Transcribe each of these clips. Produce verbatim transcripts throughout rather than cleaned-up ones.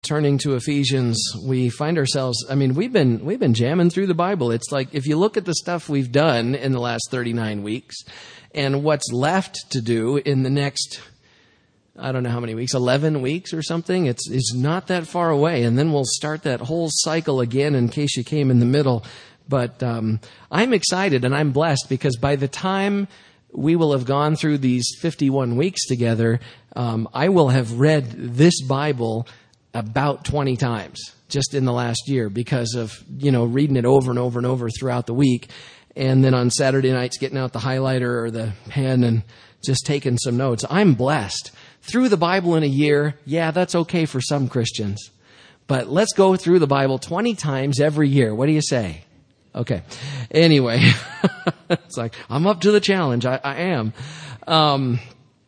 turning to Ephesians, we find ourselves, I mean, we've been we've been jamming through the Bible. It's like, if you look at the stuff we've done in the last thirty-nine weeks and what's left to do in the next, I don't know how many weeks, eleven weeks or something, it's it's not that far away. And then we'll start that whole cycle again, in case you came in the middle. But um, I'm excited and I'm blessed, because by the time we will have gone through these fifty-one weeks together, um, I will have read this Bible about twenty times just in the last year, because of, you know, reading it over and over and over throughout the week. And then on Saturday nights, getting out the highlighter or the pen and just taking some notes. I'm blessed. Through the Bible in a year, yeah, that's okay for some Christians. But let's go through the Bible twenty times every year. What do you say? Okay. Anyway, it's like, I'm up to the challenge. I, I am. Um,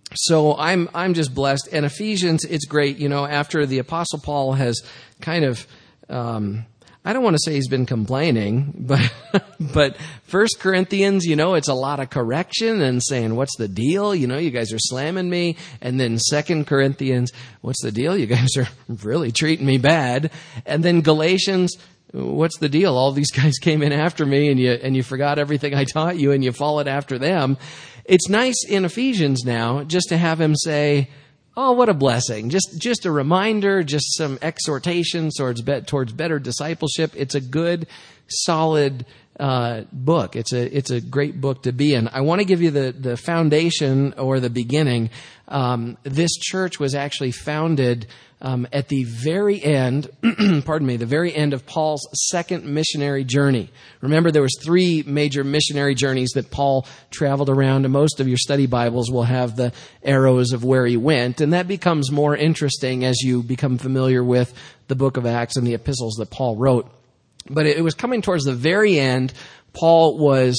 so I'm, I'm just blessed. And Ephesians, it's great. You know, after the Apostle Paul has kind of, um, I don't want to say he's been complaining, but, but First Corinthians, you know, it's a lot of correction and saying, what's the deal? You know, you guys are slamming me. And then Second Corinthians, what's the deal? You guys are really treating me bad. And then Galatians, what's the deal? All these guys came in after me, and you and you forgot everything I taught you, and you followed after them. It's nice in Ephesians now just to have him say, oh, what a blessing. Just just a reminder, just some exhortation towards, be, towards better discipleship. It's a good, solid uh, book. It's a it's a great book to be in. I want to give you the, the foundation, or the beginning. Um, this church was actually founded Um, at the very end, pardon me, the very end of Paul's second missionary journey. Remember, there was three major missionary journeys that Paul traveled around, and most of your study Bibles will have the arrows of where he went, and that becomes more interesting as you become familiar with the book of Acts and the epistles that Paul wrote. But it was coming towards the very end. Paul was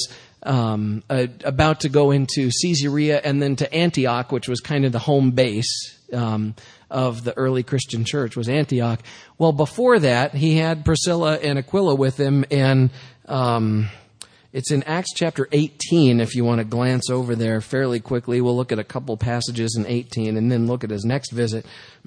um, uh, about to go into Caesarea and then to Antioch, which was kind of the home base um of the early Christian church, was Antioch. Well, before that, he had Priscilla and Aquila with him, and um, it's in Acts chapter eighteen, if you want to glance over there fairly quickly. We'll look at a couple passages in eighteen, and then look at his next visit.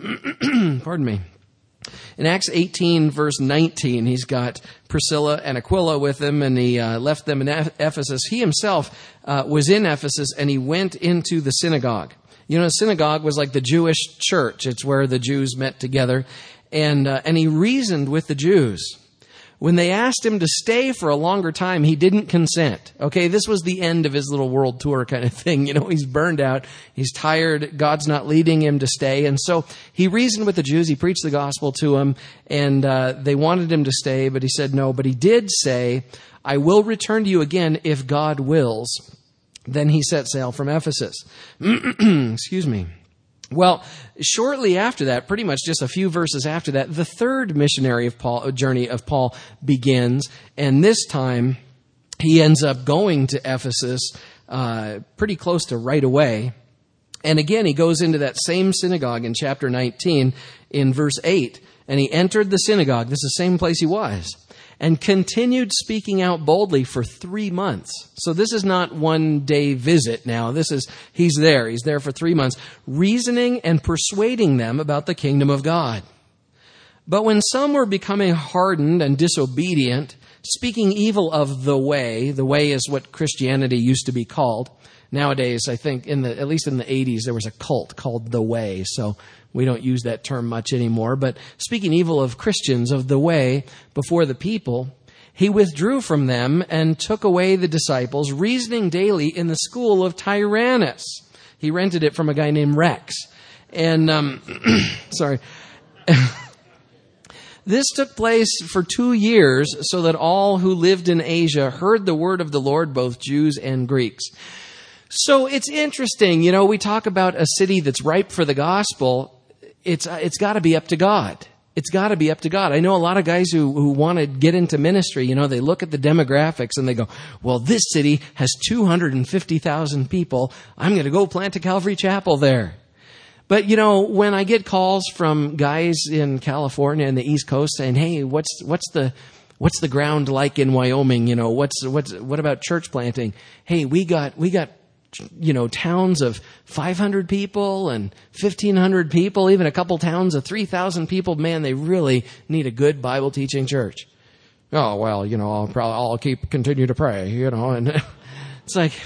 Pardon me. In Acts eighteen, verse nineteen, he's got Priscilla and Aquila with him, and he uh, left them in Ephesus. He himself uh, was in Ephesus, and he went into the synagogue. You know, the synagogue was like the Jewish church. It's where the Jews met together. And uh, and he reasoned with the Jews. When they asked him to stay for a longer time, he didn't consent. Okay, this was the end of his little world tour kind of thing. You know, he's burned out. He's tired. God's not leading him to stay. And so he reasoned with the Jews. He preached the gospel to them. And uh, they wanted him to stay, but he said no. But he did say, I will return to you again if God wills. Then he set sail from Ephesus. Excuse me. Well, shortly after that, pretty much just a few verses after that, the third missionary of Paul, journey of Paul begins. And this time, he ends up going to Ephesus uh, pretty close to right away. And again, he goes into that same synagogue in chapter nineteen in verse eight. And he entered the synagogue. This is the same place he was. And continued speaking out boldly for three months. So this is not one day visit now. This is, he's there. He's there for three months, reasoning and persuading them about the kingdom of God. But when some were becoming hardened and disobedient, speaking evil of the way, the way is what Christianity used to be called. Nowadays, I think in the, at least in the eighties, there was a cult called The Way. So we don't use that term much anymore. But speaking evil of Christians, of the way, before the people, he withdrew from them and took away the disciples, reasoning daily in the school of Tyrannus. He rented it from a guy named Rex. And, um, sorry. This took place for two years so that all who lived in Asia heard the word of the Lord, both Jews and Greeks. So it's interesting, you know, we talk about a city that's ripe for the gospel. It's it's got to be up to God. It's got to be up to God. I know a lot of guys who, who want to get into ministry, you know, they look at the demographics and they go, well, this city has two hundred fifty thousand people. I'm going to go plant a Calvary Chapel there. But, you know, when I get calls from guys in California and the East Coast saying, hey, what's what's the what's the ground like in Wyoming? You know, what's what's what about church planting? Hey, we got we got you know, towns of five hundred people and fifteen hundred people, even a couple towns of three thousand people. Man, they really need a good Bible teaching church. Oh, well, you know, I'll probably, I'll keep, continue to pray, you know, and it's like,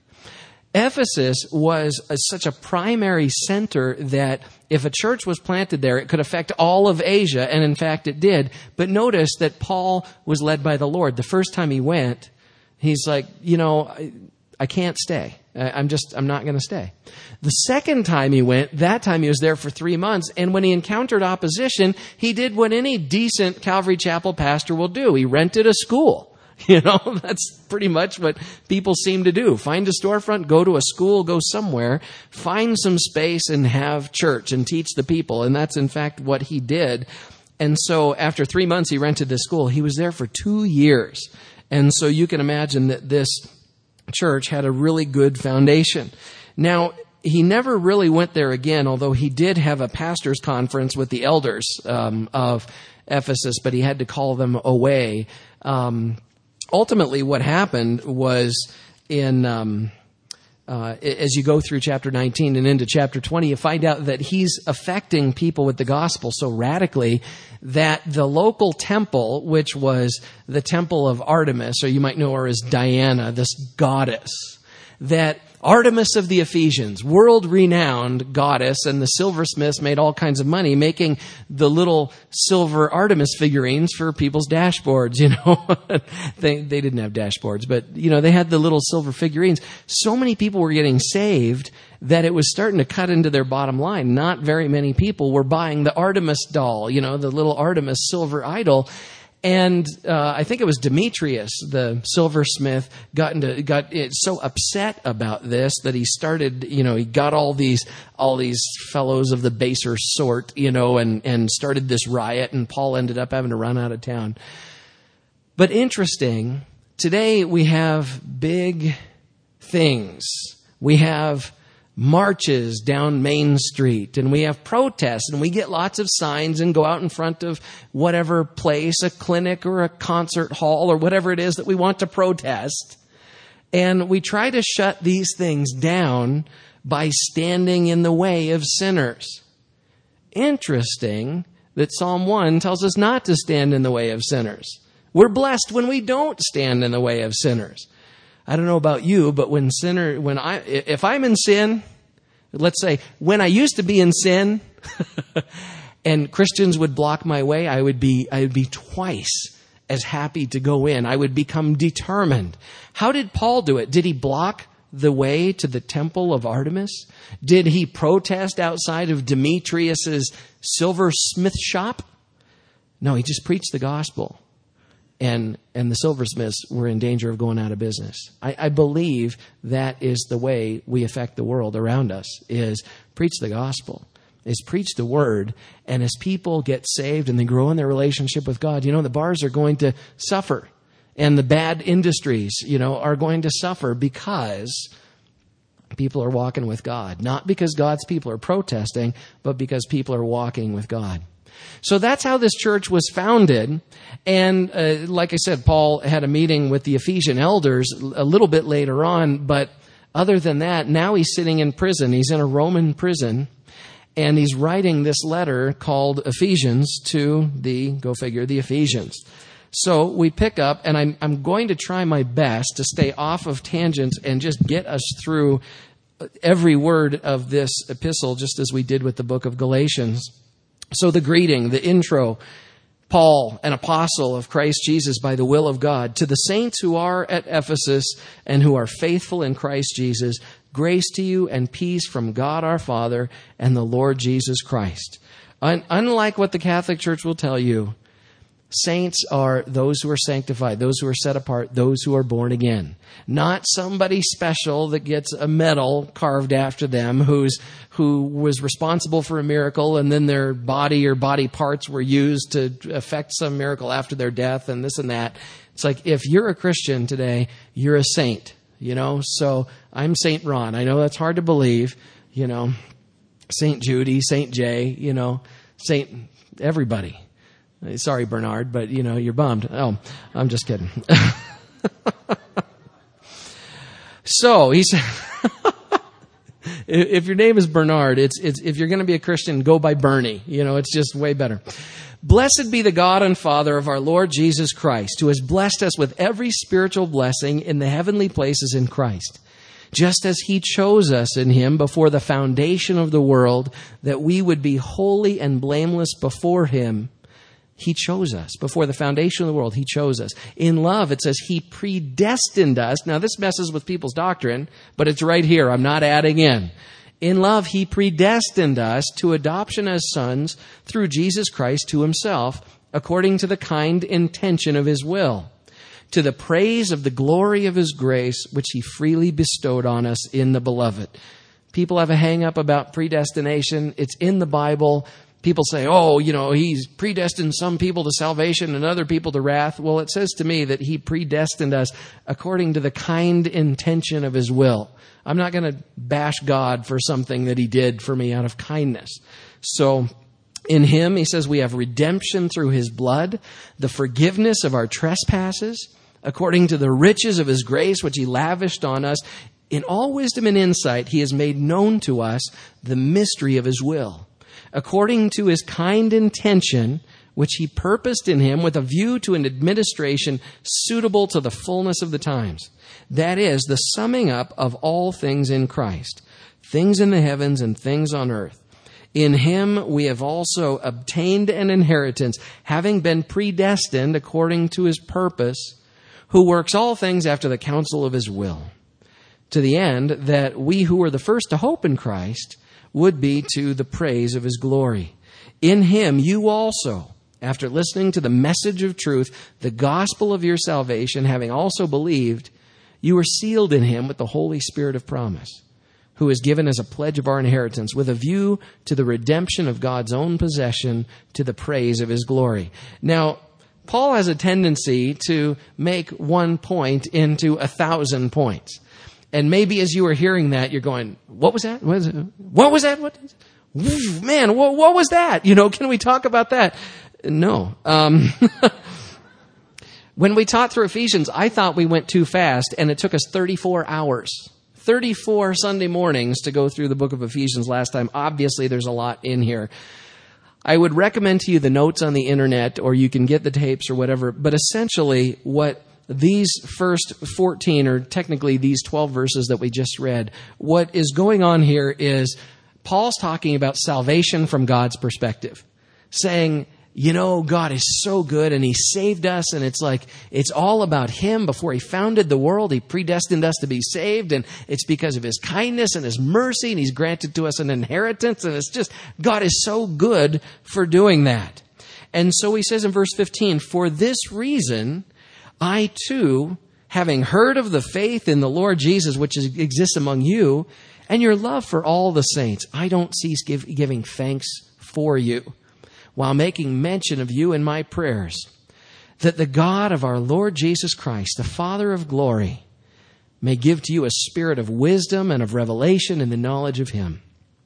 Ephesus was a, such a primary center that if a church was planted there, it could affect all of Asia, and in fact it did. But notice that Paul was led by the Lord. The first time he went, he's like, you know, I, I can't stay. I, I'm just, I'm not going to stay. The second time he went, that time he was there for three months, and when he encountered opposition, he did what any decent Calvary Chapel pastor will do. He rented a school. You know, that's pretty much what people seem to do. Find a storefront, go to a school, go somewhere, find some space and have church and teach the people. And that's in fact what he did. And so after three months, he rented this school. He was there for two years. And so you can imagine that this church had a really good foundation. Now, he never really went there again, although he did have a pastor's conference with the elders um, of Ephesus, but he had to call them away. Um, Ultimately, what happened was in, um, uh, as you go through chapter nineteen and into chapter twenty, you find out that he's affecting people with the gospel so radically that the local temple, which was the temple of Artemis, or you might know her as Diana, this goddess, that Artemis of the Ephesians, world-renowned goddess, and the silversmiths made all kinds of money making the little silver Artemis figurines for people's dashboards, you know. they they didn't have dashboards, but, you know, they had the little silver figurines. So many people were getting saved that it was starting to cut into their bottom line. Not very many people were buying the Artemis doll, you know, the little Artemis silver idol. And uh, I think it was Demetrius, the silversmith, got into got so upset about this that he started, you know, he got all these all these fellows of the baser sort, you know, and and started this riot. And Paul ended up having to run out of town. But interesting, today we have big things. We have marches down Main Street, and we have protests, and we get lots of signs and go out in front of whatever place, a clinic or a concert hall or whatever it is that we want to protest. And we try to shut these things down by standing in the way of sinners. Interesting that Psalm one tells us not to stand in the way of sinners. We're blessed when we don't stand in the way of sinners. I don't know about you, but when sinner, when I, if I'm in sin, let's say when I used to be in sin and Christians would block my way, I would be, I would be twice as happy to go in. I would become determined. How did Paul do it? Did he block the way to the temple of Artemis? Did he protest outside of Demetrius's silversmith shop? No, he just preached the gospel. And and the silversmiths were in danger of going out of business. I, I believe that is the way we affect the world around us, is preach the gospel, is preach the word. And as people get saved and they grow in their relationship with God, you know, the bars are going to suffer. And the bad industries, you know, are going to suffer because people are walking with God. Not because God's people are protesting, but because people are walking with God. So that's how this church was founded. And uh, like I said, Paul had a meeting with the Ephesian elders a little bit later on. But other than that, now he's sitting in prison. He's in a Roman prison. And he's writing this letter called Ephesians to the, go figure, the Ephesians. So we pick up, and I'm, I'm going to try my best to stay off of tangents and just get us through every word of this epistle, just as we did with the book of Galatians. So the greeting, the intro, Paul, an apostle of Christ Jesus by the will of God, to the saints who are at Ephesus and who are faithful in Christ Jesus, grace to you and peace from God our Father and the Lord Jesus Christ. Un- unlike what the Catholic Church will tell you, saints are those who are sanctified, those who are set apart, those who are born again. Not somebody special that gets a medal carved after them who's who was responsible for a miracle and then their body or body parts were used to affect some miracle after their death and this and that. It's like, if you're a Christian today, you're a saint, you know? So I'm Saint Ron. I know that's hard to believe, you know, Saint Judy, Saint Jay, you know, Saint everybody. Sorry, Bernard, but, you know, you're bummed. Oh, I'm just kidding. So he said, If your name is Bernard, it's, it's, if you're going to be a Christian, go by Bernie. You know, it's just way better. Blessed be the God and Father of our Lord Jesus Christ, who has blessed us with every spiritual blessing in the heavenly places in Christ, just as he chose us in him before the foundation of the world, that we would be holy and blameless before him. He chose us. Before the foundation of the world, he chose us. In love, it says he predestined us. Now, this messes with people's doctrine, but it's right here. I'm not adding in. In love, he predestined us to adoption as sons through Jesus Christ to himself, according to the kind intention of his will, to the praise of the glory of his grace, which he freely bestowed on us in the beloved. People have a hang-up about predestination. It's in the Bible. People say, oh, you know, he's predestined some people to salvation and other people to wrath. Well, it says to me that he predestined us according to the kind intention of his will. I'm not going to bash God for something that he did for me out of kindness. So in him, he says, we have redemption through his blood, the forgiveness of our trespasses, according to the riches of his grace, which he lavished on us. In all wisdom and insight, he has made known to us the mystery of his will, according to his kind intention, which he purposed in him with a view to an administration suitable to the fullness of the times. That is, the summing up of all things in Christ, things in the heavens and things on earth. In him we have also obtained an inheritance, having been predestined according to his purpose, who works all things after the counsel of his will, to the end that we who were the first to hope in Christ would be to the praise of his glory. In him you also, after listening to the message of truth, the gospel of your salvation, having also believed, you were sealed in him with the Holy Spirit of promise, who is given as a pledge of our inheritance, with a view to the redemption of God's own possession, to the praise of his glory. Now, Paul has a tendency to make one point into a thousand points. And maybe as you were hearing that, you're going, what was that? What was, it? What was that? What? Man, what, what was that? You know, can we talk about that? No. Um, when we taught through Ephesians, I thought we went too fast, and it took us thirty-four hours. thirty-four Sunday mornings to go through the book of Ephesians last time. Obviously, there's a lot in here. I would recommend to you the notes on the internet, or you can get the tapes or whatever. But essentially, what these first fourteen, or technically these twelve verses that we just read, what is going on here is Paul's talking about salvation from God's perspective, saying, you know, God is so good and he saved us, and it's like, it's all about him. Before he founded the world, he predestined us to be saved, and it's because of his kindness and his mercy, and he's granted to us an inheritance, and it's just, God is so good for doing that. And so he says in verse fifteen, for this reason, I too, having heard of the faith in the Lord Jesus, which is, exists among you, and your love for all the saints, I don't cease give, giving thanks for you, while making mention of you in my prayers, that the God of our Lord Jesus Christ, the Father of glory, may give to you a spirit of wisdom and of revelation in the knowledge of him.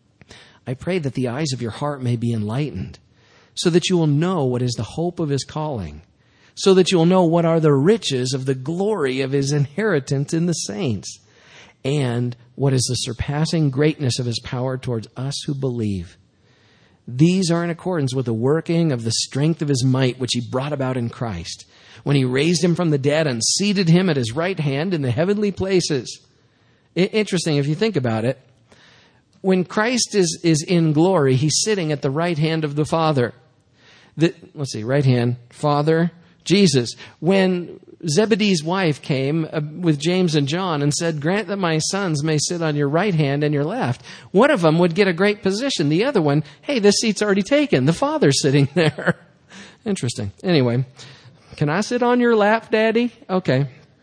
I pray that the eyes of your heart may be enlightened, so that you will know what is the hope of his calling, so that you will know what are the riches of the glory of his inheritance in the saints, and what is the surpassing greatness of his power towards us who believe. These are in accordance with the working of the strength of his might, which he brought about in Christ, when he raised him from the dead and seated him at his right hand in the heavenly places. Interesting, if you think about it. When Christ is, is in glory, he's sitting at the right hand of the Father. The, let's see, right hand, Father, Jesus. When Zebedee's wife came uh, with James and John and said, grant that my sons may sit on your right hand and your left, one of them would get a great position. The other one, hey, this seat's already taken. The Father's sitting there. Interesting. Anyway, can I sit on your lap, Daddy? Okay.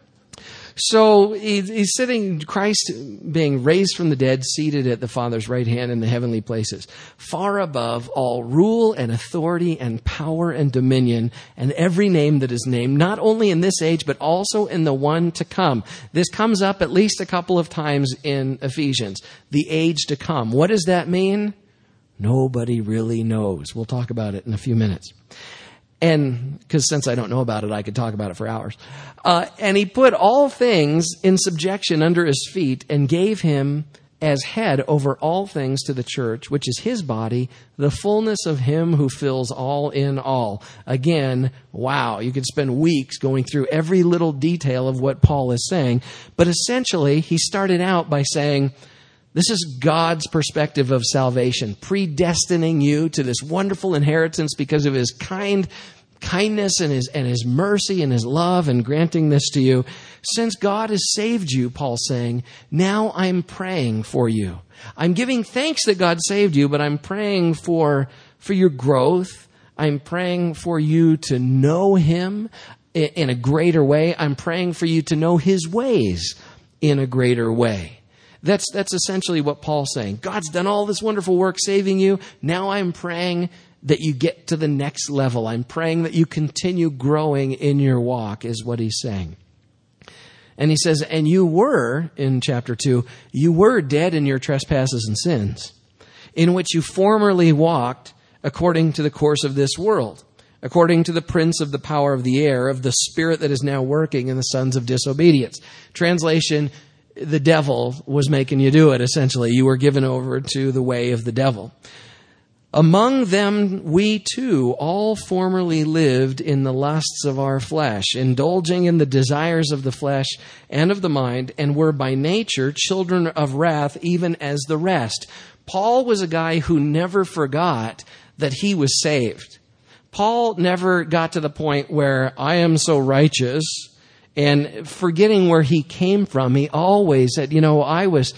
So he's sitting, Christ being raised from the dead, seated at the Father's right hand in the heavenly places, far above all rule and authority and power and dominion and every name that is named, not only in this age, but also in the one to come. This comes up at least a couple of times in Ephesians, the age to come. What does that mean? Nobody really knows. We'll talk about it in a few minutes. And because since I don't know about it, I could talk about it for hours. Uh, and he put all things in subjection under his feet and gave him as head over all things to the church, which is his body, the fullness of him who fills all in all. Again, wow, you could spend weeks going through every little detail of what Paul is saying. But essentially, he started out by saying, this is God's perspective of salvation, predestining you to this wonderful inheritance because of his kind kindness and his and his mercy and his love and granting this to you. Since God has saved you, Paul's saying, now I'm praying for you. I'm giving thanks that God saved you, but I'm praying for for your growth. I'm praying for you to know him in a greater way. I'm praying for you to know his ways in a greater way. That's that's essentially what Paul's saying. God's done all this wonderful work saving you. Now I'm praying that you get to the next level. I'm praying that you continue growing in your walk, is what he's saying. And he says, and you were, in chapter two, you were dead in your trespasses and sins, in which you formerly walked according to the course of this world, according to the prince of the power of the air, of the spirit that is now working in the sons of disobedience. Translation, the devil was making you do it, essentially. You were given over to the way of the devil. Among them we too all formerly lived in the lusts of our flesh, indulging in the desires of the flesh and of the mind, and were by nature children of wrath, even as the rest. Paul was a guy who never forgot that he was saved. Paul never got to the point where I am so righteous, and forgetting where he came from, he always said, you know, I was...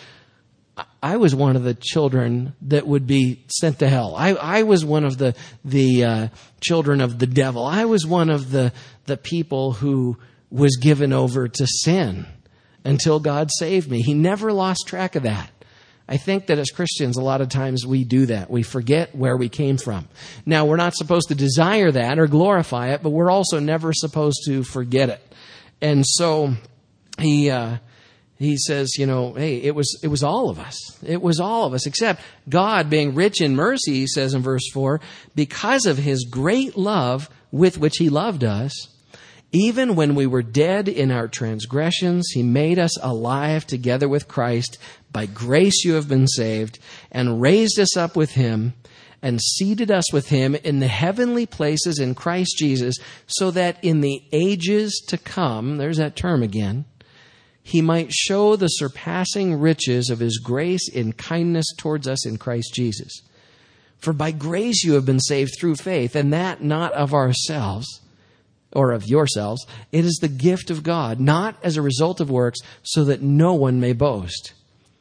I was one of the children that would be sent to hell. I, I was one of the the uh, children of the devil. I was one of the the people who was given over to sin until God saved me. He never lost track of that. I think that as Christians, a lot of times we do that. We forget where we came from. Now, we're not supposed to desire that or glorify it, but we're also never supposed to forget it. And so he... Uh, He says, you know, hey, it was it was all of us. It was all of us, except God, being rich in mercy, he says in verse four, because of his great love with which he loved us, even when we were dead in our transgressions, he made us alive together with Christ. By grace you have been saved, and raised us up with him, and seated us with him in the heavenly places in Christ Jesus, so that in the ages to come, there's that term again, he might show the surpassing riches of his grace in kindness towards us in Christ Jesus. For by grace you have been saved through faith, and that not of ourselves, or of yourselves. It is the gift of God, not as a result of works, so that no one may boast.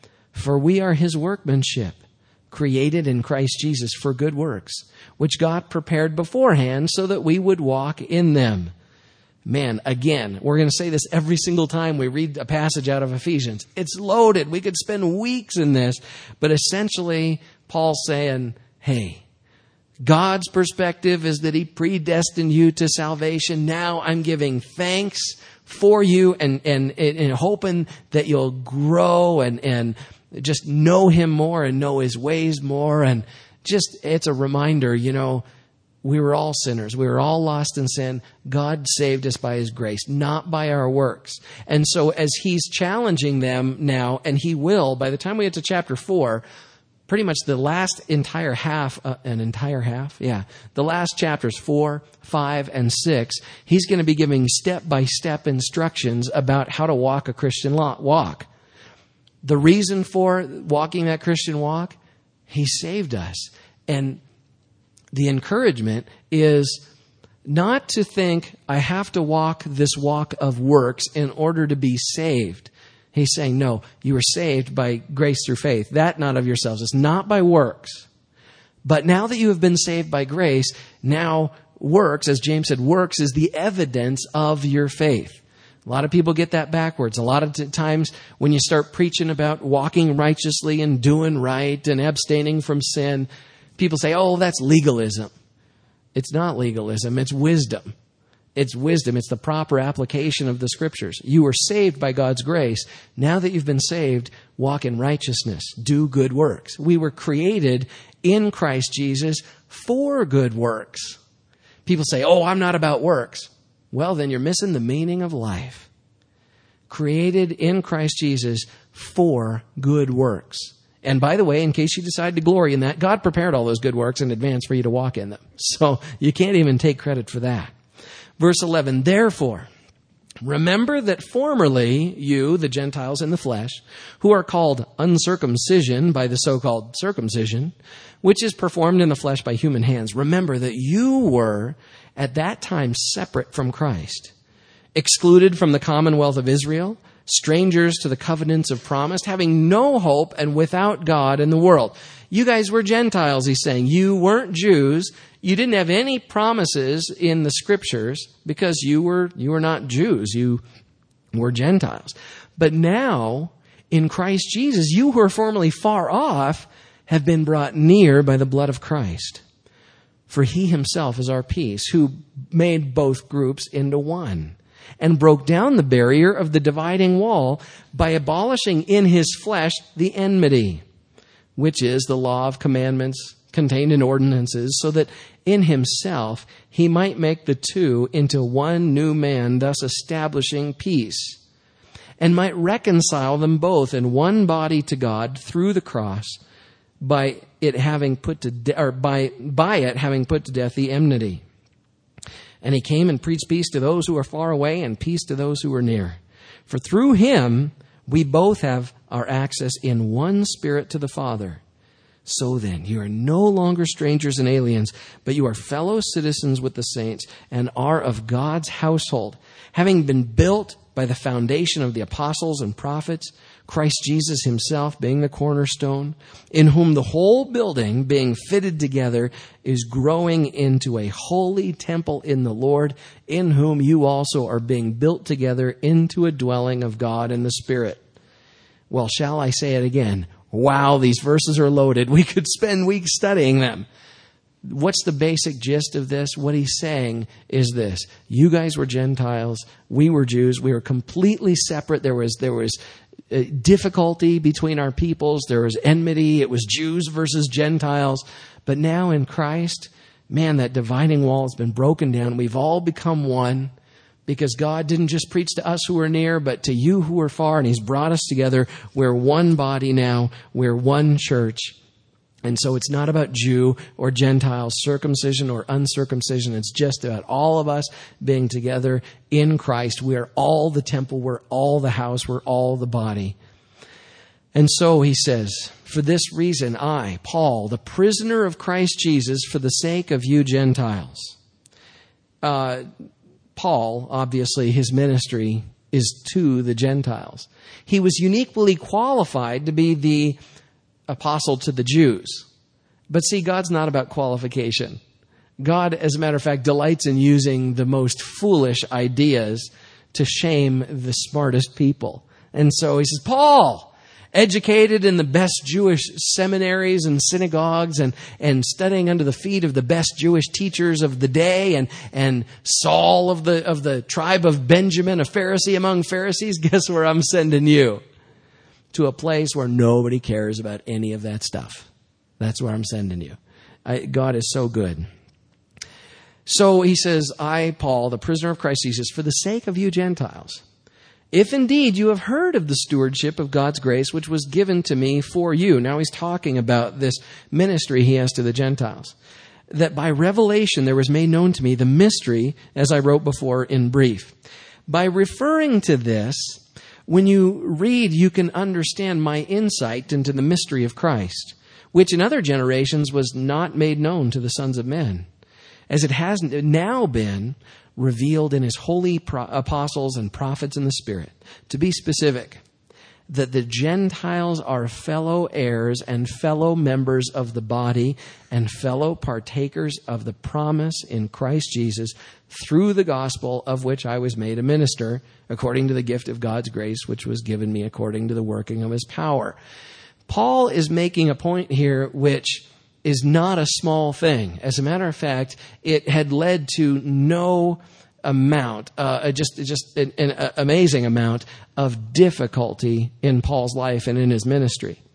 For we are his workmanship, created in Christ Jesus for good works, which God prepared beforehand so that we would walk in them. Man, again, we're going to say this every single time we read a passage out of Ephesians. It's loaded. We could spend weeks in this. But essentially, Paul's saying, hey, God's perspective is that he predestined you to salvation. Now I'm giving thanks for you and, and, and hoping that you'll grow and, and just know him more and know his ways more. And just, it's a reminder, you know, we were all sinners. We were all lost in sin. God saved us by his grace, not by our works. And so as he's challenging them now, and he will, by the time we get to chapter four, pretty much the last entire half, uh, an entire half? Yeah. The last chapters, four, five, and six, he's going to be giving step-by-step instructions about how to walk a Christian walk. The reason for walking that Christian walk, he saved us. And the encouragement is not to think, I have to walk this walk of works in order to be saved. He's saying, no, you were saved by grace through faith. That not of yourselves. It's not by works. But now that you have been saved by grace, now works, as James said, works is the evidence of your faith. A lot of people get that backwards. A lot of t- times when you start preaching about walking righteously and doing right and abstaining from sin, people say, oh, that's legalism. It's not legalism. It's wisdom. It's wisdom. It's the proper application of the scriptures. You were saved by God's grace. Now that you've been saved, walk in righteousness. Do good works. We were created in Christ Jesus for good works. People say, oh, I'm not about works. Well, then you're missing the meaning of life. created in Christ Jesus for good works. And by the way, in case you decide to glory in that, God prepared all those good works in advance for you to walk in them. So you can't even take credit for that. Verse eleven, therefore, remember that formerly you, the Gentiles in the flesh, who are called uncircumcision by the so-called circumcision, which is performed in the flesh by human hands, remember that you were at that time separate from Christ, excluded from the commonwealth of Israel, strangers to the covenants of promise, having no hope and without God in the world. You guys were Gentiles, he's saying. You weren't Jews. You didn't have any promises in the scriptures because you were you were not Jews. You were Gentiles. But now, in Christ Jesus, you who were formerly far off have been brought near by the blood of Christ. For he himself is our peace, who made both groups into one, and broke down the barrier of the dividing wall by abolishing in his flesh the enmity, which is the law of commandments contained in ordinances, so that in himself he might make the two into one new man, thus establishing peace, and might reconcile them both in one body to God through the cross, by it having put to de- or by by it having put to death the enmity. And he came and preached peace to those who are far away and peace to those who are near. For through him we both have our access in one Spirit to the Father. So then, you are no longer strangers and aliens, but you are fellow citizens with the saints and are of God's household, having been built by the foundation of the apostles and prophets, Christ Jesus himself being the cornerstone, in whom the whole building, being fitted together, is growing into a holy temple in the Lord, in whom you also are being built together into a dwelling of God in the Spirit. Well, shall I say it again? Wow, these verses are loaded. We could spend weeks studying them. What's the basic gist of this? What he's saying is this. You guys were Gentiles. We were Jews. We were completely separate. There was, there was difficulty between our peoples. There was enmity. It was Jews versus Gentiles. But now in Christ, man, that dividing wall has been broken down. We've all become one, because God didn't just preach to us who are near, but to you who are far, and he's brought us together. We're one body now. We're one church. And so it's not about Jew or Gentile, circumcision or uncircumcision. It's just about all of us being together in Christ. We are all the temple. We're all the house. We're all the body. And so he says, for this reason, I, Paul, the prisoner of Christ Jesus, for the sake of you Gentiles. Uh, Paul, obviously, his ministry is to the Gentiles. He was uniquely qualified to be the apostle to the Jews. But see, God's not about qualification. God, as a matter of fact, delights in using the most foolish ideas to shame the smartest people. And so he says, Paul, educated in the best Jewish seminaries and synagogues and, and studying under the feet of the best Jewish teachers of the day, and, and Saul of the, of the tribe of Benjamin, a Pharisee among Pharisees, guess where I'm sending you? To a place where nobody cares about any of that stuff. That's where I'm sending you. I, God is so good. So he says, I, Paul, the prisoner of Christ Jesus, for the sake of you Gentiles, if indeed you have heard of the stewardship of God's grace, which was given to me for you. Now he's talking about this ministry he has to the Gentiles. That by revelation there was made known to me the mystery, as I wrote before in brief. By referring to this, when you read, you can understand my insight into the mystery of Christ, which in other generations was not made known to the sons of men, as it has now been revealed in his holy pro- apostles and prophets in the Spirit. To be specific, that the Gentiles are fellow heirs and fellow members of the body and fellow partakers of the promise in Christ Jesus through the gospel of which I was made a minister, according to the gift of God's grace, which was given me according to the working of his power. Paul is making a point here which is not a small thing. As a matter of fact, it had led to no amount, uh, just just an, an amazing amount of difficulty in Paul's life and in his ministry.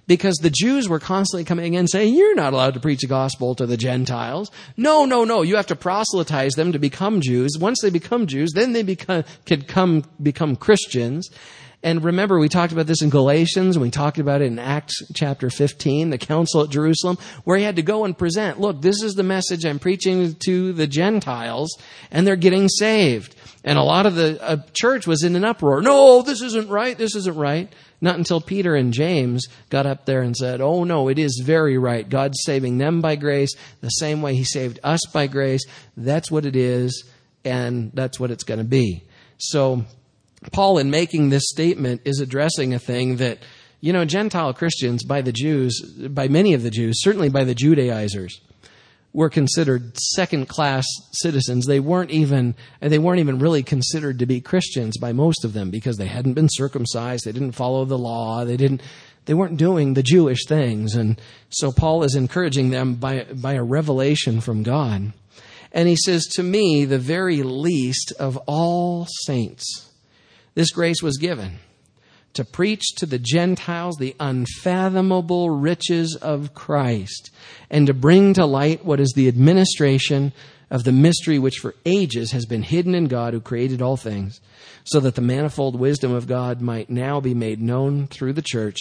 Because the Jews were constantly coming in saying, you're not allowed to preach the gospel to the Gentiles. No, no, no. You have to proselytize them to become Jews. Once they become Jews, then they become, could come, become Christians. And remember, we talked about this in Galatians, and we talked about it in Acts chapter fifteen, the council at Jerusalem, where he had to go and present, look, this is the message I'm preaching to the Gentiles, and they're getting saved. And a lot of the uh, church was in an uproar. No, this isn't right. This isn't right. Not until Peter and James got up there and said, oh, no, it is very right. God's saving them by grace the same way he saved us by grace. That's what it is, and that's what it's going to be. So Paul, in making this statement, is addressing a thing that, you know, Gentile Christians by the Jews, by many of the Jews, certainly by the Judaizers, were considered second-class citizens. They weren't even, they weren't even really considered to be Christians by most of them because they hadn't been circumcised. They didn't follow the law. They didn't, they weren't doing the Jewish things. And so Paul is encouraging them by, by a revelation from God. And he says, to me, the very least of all saints, this grace was given to preach to the Gentiles the unfathomable riches of Christ, and to bring to light what is the administration of the mystery which for ages has been hidden in God who created all things, so that the manifold wisdom of God might now be made known through the church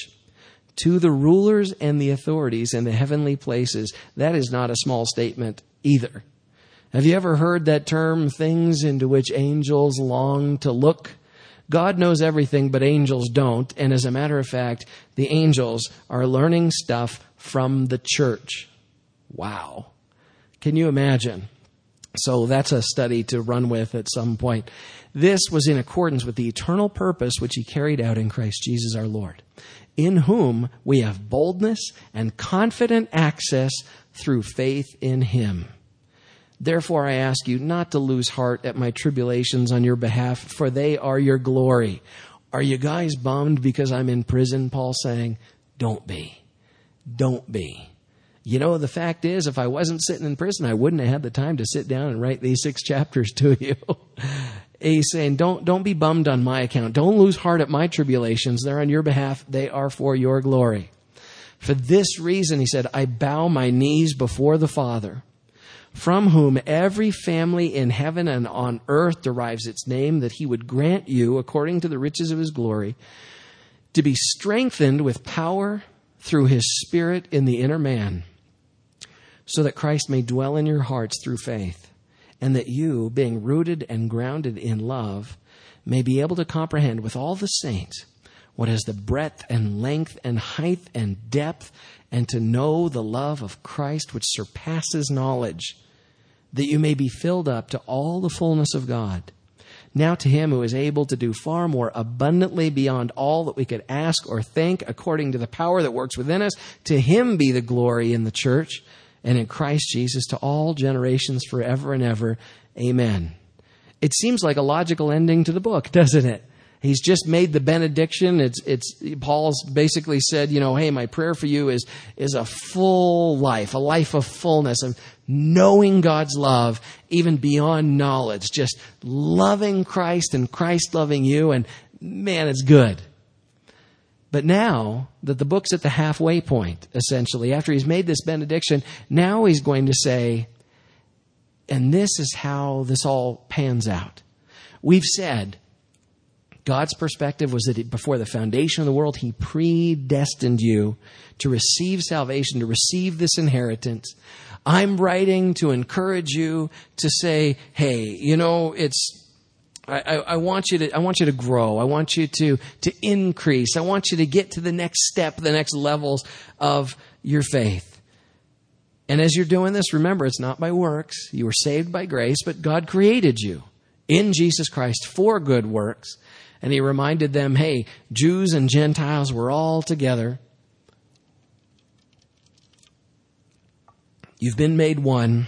to the rulers and the authorities in the heavenly places. That is not a small statement either. Have you ever heard that term, things into which angels long to look? God knows everything, but angels don't. And as a matter of fact, the angels are learning stuff from the church. Wow. Can you imagine? So that's a study to run with at some point. This was in accordance with the eternal purpose which he carried out in Christ Jesus our Lord, in whom we have boldness and confident access through faith in him. Therefore, I ask you not to lose heart at my tribulations on your behalf, for they are your glory. Are you guys bummed because I'm in prison? Paul's saying, don't be. Don't be. You know, the fact is, if I wasn't sitting in prison, I wouldn't have had the time to sit down and write these six chapters to you. He's saying, don't, don't be bummed on my account. Don't lose heart at my tribulations. They're on your behalf. They are for your glory. For this reason, he said, I bow my knees before the Father, from whom every family in heaven and on earth derives its name, that he would grant you, according to the riches of his glory, to be strengthened with power through his Spirit in the inner man, so that Christ may dwell in your hearts through faith, and that you, being rooted and grounded in love, may be able to comprehend with all the saints what is the breadth and length and height and depth, and to know the love of Christ which surpasses knowledge, that you may be filled up to all the fullness of God. Now to him who is able to do far more abundantly beyond all that we could ask or think, according to the power that works within us, to him be the glory in the church and in Christ Jesus to all generations forever and ever. Amen. It seems like a logical ending to the book, doesn't it? He's just made the benediction. It's, it's, Paul's basically said, you know, hey, my prayer for you is, is a full life, a life of fullness, of knowing God's love, even beyond knowledge, just loving Christ and Christ loving you. And man, it's good. But now that the book's at the halfway point, essentially, after he's made this benediction, now he's going to say, and this is how this all pans out. We've said, God's perspective was that before the foundation of the world, he predestined you to receive salvation, to receive this inheritance. I'm writing to encourage you to say, hey, you know, it's, I, I, I want you to, I want you to grow. I want you to, to increase. I want you to get to the next step, the next levels of your faith. And as you're doing this, remember, it's not by works. You were saved by grace, but God created you in Jesus Christ for good works. And he reminded them, hey, Jews and Gentiles were all together. You've been made one.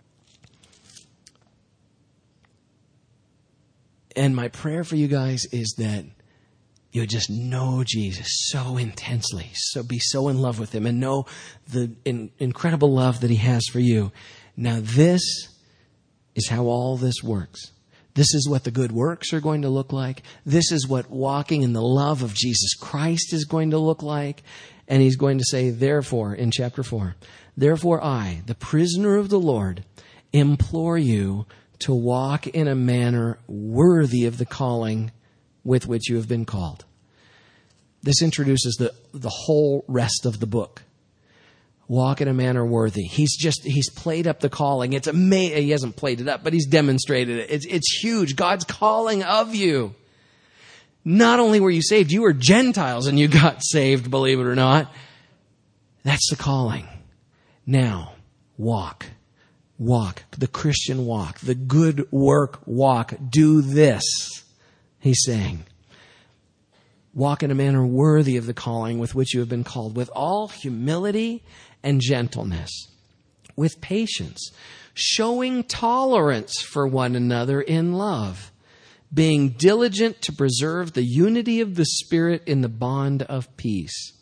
And my prayer for you guys is that you just know Jesus so intensely, so be so in love with him, and know the in, incredible love that he has for you. Now, this is how all this works. This is what the good works are going to look like. This is what walking in the love of Jesus Christ is going to look like. And he's going to say, therefore, in chapter four, therefore I, the prisoner of the Lord, implore you to walk in a manner worthy of the calling with which you have been called. This introduces the, the whole rest of the book. Walk in a manner worthy. He's just, he's played up the calling. It's amazing. He hasn't played it up, but he's demonstrated it. It's, it's huge. God's calling of you. Not only were you saved, you were Gentiles and you got saved, believe it or not. That's the calling. Now, walk. Walk. The Christian walk. The good work walk. Do this, he's saying. Walk in a manner worthy of the calling with which you have been called, with all humility and gentleness, with patience, showing tolerance for one another in love, being diligent to preserve the unity of the Spirit in the bond of peace.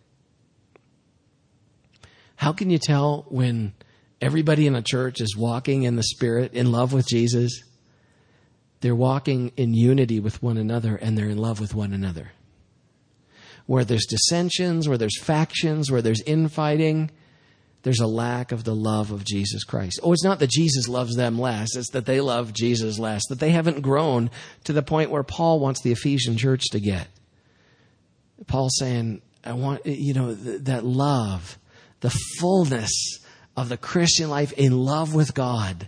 How can you tell when everybody in a church is walking in the Spirit, in love with Jesus? They're walking in unity with one another and they're in love with one another. Where there's dissensions, where there's factions, where there's infighting, there's a lack of the love of Jesus Christ. Oh, it's not that Jesus loves them less. It's that they love Jesus less. That they haven't grown to the point where Paul wants the Ephesian church to get. Paul's saying, I want, you know, th- that love, the fullness of the Christian life in love with God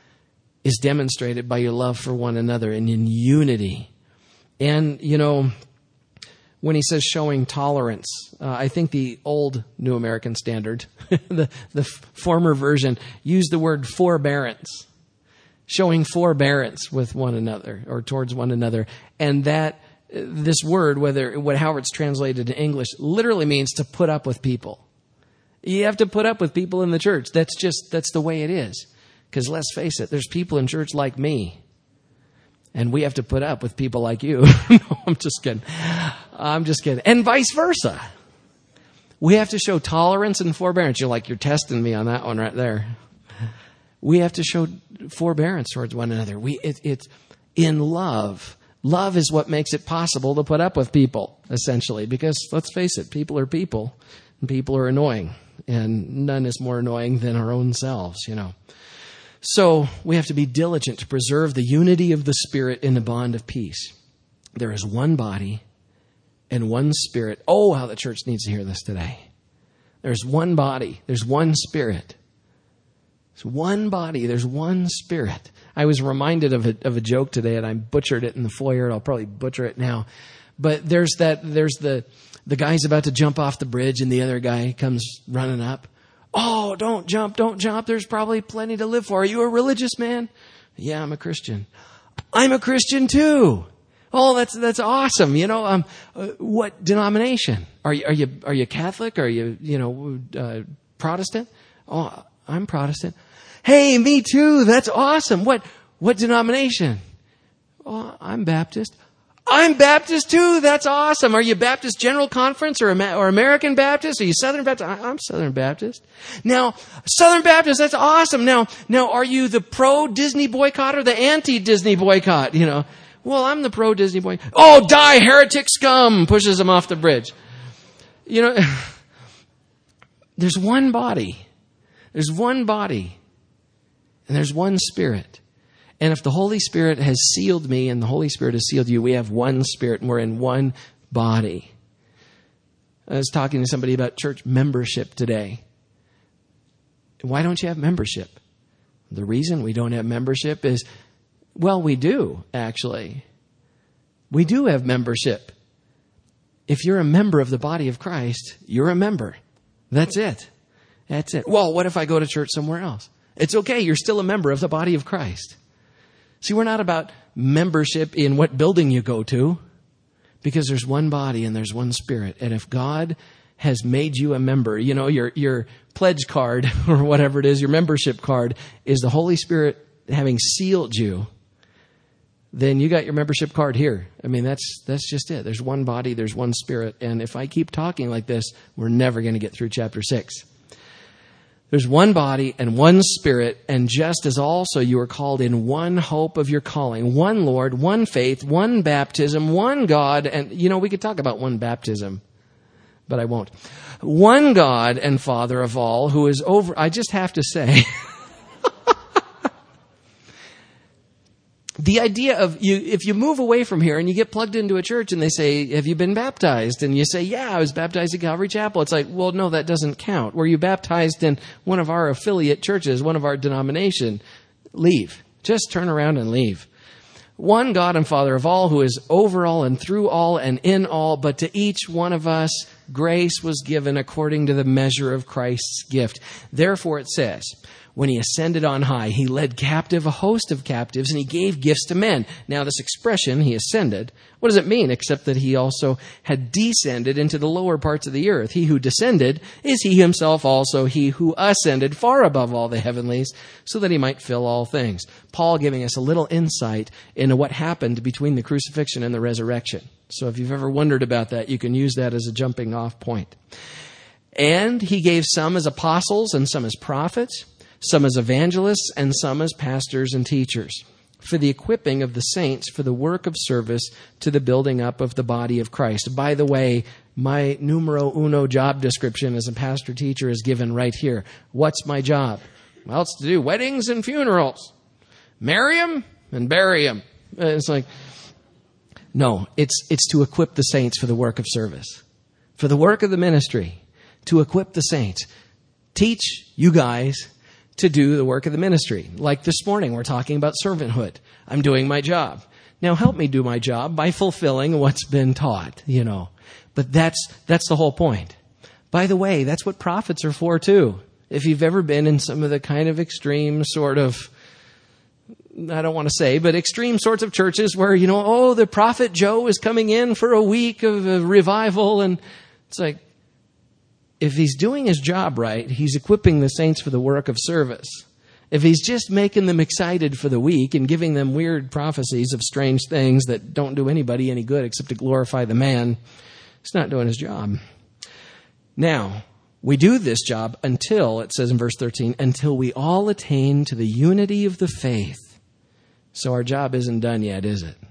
is demonstrated by your love for one another and in unity. And, you know, when he says showing tolerance, uh, I think the old New American Standard, the, the former version, used the word forbearance. Showing forbearance with one another or towards one another. And that, this word, whether however it's translated in English, literally means to put up with people. You have to put up with people in the church. That's just, that's the way it is. Because let's face it, there's people in church like me. And we have to put up with people like you. No, I'm just kidding. I'm just kidding. And vice versa. We have to show tolerance and forbearance. You're like, you're testing me on that one right there. We have to show forbearance towards one another. We, it, it's in love. Love is what makes it possible to put up with people, essentially. Because let's face it, people are people. And people are annoying. And none is more annoying than our own selves, you know. So we have to be diligent to preserve the unity of the Spirit in the bond of peace. There is one body and one Spirit. Oh, how the church needs to hear this today. There's one body. There's one Spirit. There's one body. There's one Spirit. I was reminded of a, of a joke today, and I butchered it in the foyer. I'll probably butcher it now. But there's that. There's the the guy's about to jump off the bridge, and the other guy comes running up. Oh, don't jump, don't jump. There's probably plenty to live for. Are you a religious man? Yeah, I'm a Christian. I'm a Christian too. Oh, that's that's awesome. You know, um, uh, what denomination? Are you are you are you Catholic? Are you you know uh, Protestant? Oh, I'm Protestant. Hey, me too. That's awesome. What what denomination? Oh, I'm Baptist. I'm Baptist too. That's awesome. Are you Baptist General Conference or, or American Baptist? Are you Southern Baptist? I'm Southern Baptist. Now, Southern Baptist, that's awesome. Now, now, are you the pro-Disney boycott or the anti-Disney boycott? You know, well, I'm the pro-Disney boycott. Oh, die, heretic scum! Pushes him off the bridge. You know, there's one body. There's one body. And there's one Spirit. And if the Holy Spirit has sealed me and the Holy Spirit has sealed you, we have one Spirit and we're in one body. I was talking to somebody about church membership today. Why don't you have membership? The reason we don't have membership is, well, we do, actually. We do have membership. If you're a member of the body of Christ, you're a member. That's it. That's it. Well, what if I go to church somewhere else? It's okay. You're still a member of the body of Christ. See, we're not about membership in what building you go to, because there's one body and there's one Spirit. And if God has made you a member, you know, your your pledge card or whatever it is, your membership card is the Holy Spirit having sealed you, then you got your membership card here. I mean, that's that's just it. There's one body, there's one Spirit. And if I keep talking like this, we're never going to get through chapter six. There's one body and one Spirit, and just as also you are called in one hope of your calling, one Lord, one faith, one baptism, one God. And, you know, we could talk about one baptism, but I won't. One God and Father of all, who is over, I just have to say, the idea of you, if you move away from here and you get plugged into a church and they say, have you been baptized? And you say, yeah, I was baptized at Calvary Chapel. It's like, well, no, that doesn't count. Were you baptized in one of our affiliate churches, one of our denomination? Leave. Just turn around and leave. One God and Father of all, who is over all and through all and in all, but to each one of us, grace was given according to the measure of Christ's gift. Therefore it says, when he ascended on high, he led captive a host of captives and he gave gifts to men. Now this expression, he ascended, what does it mean except that he also had descended into the lower parts of the earth? He who descended is he himself also, he who ascended far above all the heavenlies so that he might fill all things. Paul giving us a little insight into what happened between the crucifixion and the resurrection. So if you've ever wondered about that, you can use that as a jumping off point. And he gave some as apostles and some as prophets, some as evangelists, and some as pastors and teachers, for the equipping of the saints for the work of service to the building up of the body of Christ. By the way, my numero uno job description as a pastor teacher is given right here. What's my job? Well, it's to do weddings and funerals. Marry them and bury them. It's like, no, it's, it's to equip the saints for the work of service, for the work of the ministry, to equip the saints. Teach you guys to do the work of the ministry. Like this morning, we're talking about servanthood. I'm doing my job. Now help me do my job by fulfilling what's been taught, you know. But that's, that's the whole point. By the way, that's what prophets are for too. If you've ever been in some of the kind of extreme sort of, I don't want to say, but extreme sorts of churches where, you know, oh, the prophet Joe is coming in for a week of a revival. And it's like, if he's doing his job right, he's equipping the saints for the work of service. If he's just making them excited for the week and giving them weird prophecies of strange things that don't do anybody any good except to glorify the man, he's not doing his job. Now, we do this job until, it says in verse thirteen, until we all attain to the unity of the faith. So our job isn't done yet, is it?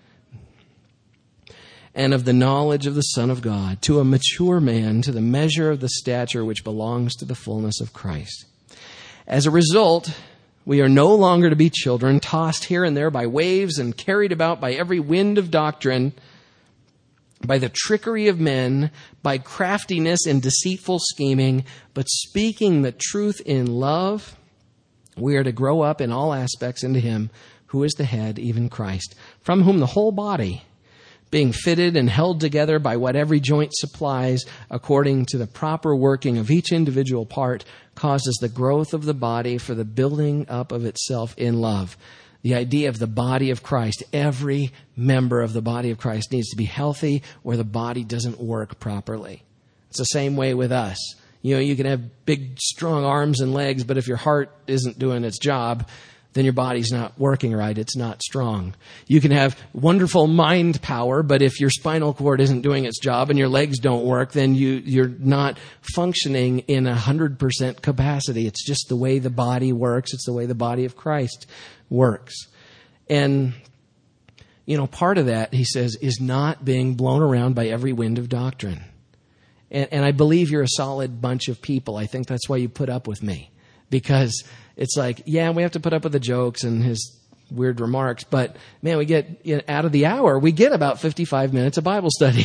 And of the knowledge of the Son of God, to a mature man, to the measure of the stature which belongs to the fullness of Christ. As a result, we are no longer to be children, tossed here and there by waves and carried about by every wind of doctrine, by the trickery of men, by craftiness and deceitful scheming, but speaking the truth in love, we are to grow up in all aspects into him who is the head, even Christ, from whom the whole body, being fitted and held together by what every joint supplies, according to the proper working of each individual part, causes the growth of the body for the building up of itself in love. The idea of the body of Christ, every member of the body of Christ needs to be healthy or the body doesn't work properly. It's the same way with us. You know, you can have big, strong arms and legs, but if your heart isn't doing its job, then your body's not working right. It's not strong. You can have wonderful mind power, but if your spinal cord isn't doing its job and your legs don't work, then you, you're not functioning in a hundred percent capacity. It's just the way the body works. It's the way the body of Christ works. And, you know, part of that, he says, is not being blown around by every wind of doctrine. And, and I believe you're a solid bunch of people. I think that's why you put up with me. Because it's like, yeah, we have to put up with the jokes and his weird remarks, but man, we get, you know, out of the hour, we get about fifty-five minutes of Bible study.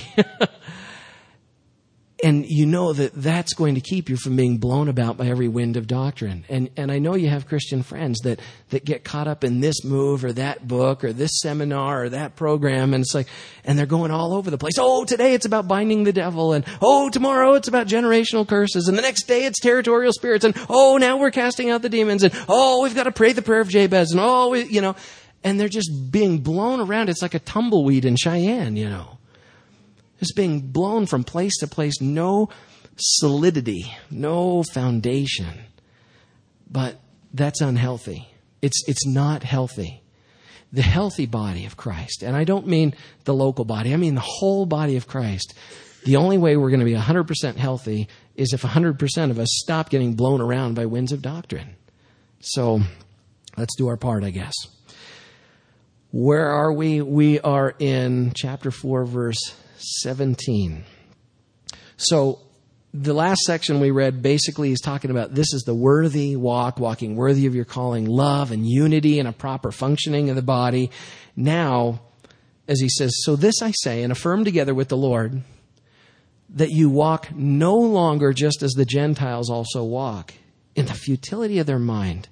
And you know that that's going to keep you from being blown about by every wind of doctrine. And and I know you have Christian friends that, that get caught up in this move or that book or this seminar or that program. And it's like, and they're going all over the place. Oh, today it's about binding the devil. And oh, tomorrow it's about generational curses. And the next day it's territorial spirits. And oh, now we're casting out the demons. And oh, we've got to pray the prayer of Jabez. And oh, we, you know, and they're just being blown around. It's like a tumbleweed in Cheyenne, you know. Just being blown from place to place, no solidity, no foundation. But that's unhealthy. It's it's not healthy. The healthy body of Christ, and I don't mean the local body, I mean the whole body of Christ. The only way we're going to be one hundred percent healthy is if one hundred percent of us stop getting blown around by winds of doctrine. So let's do our part, I guess. Where are we? We are in chapter four, verse seventeen. So the last section we read basically is talking about this is the worthy walk, walking worthy of your calling, love and unity and a proper functioning of the body. Now, as he says, so this I say and affirm together with the Lord, that you walk no longer just as the Gentiles also walk, in the futility of their mind,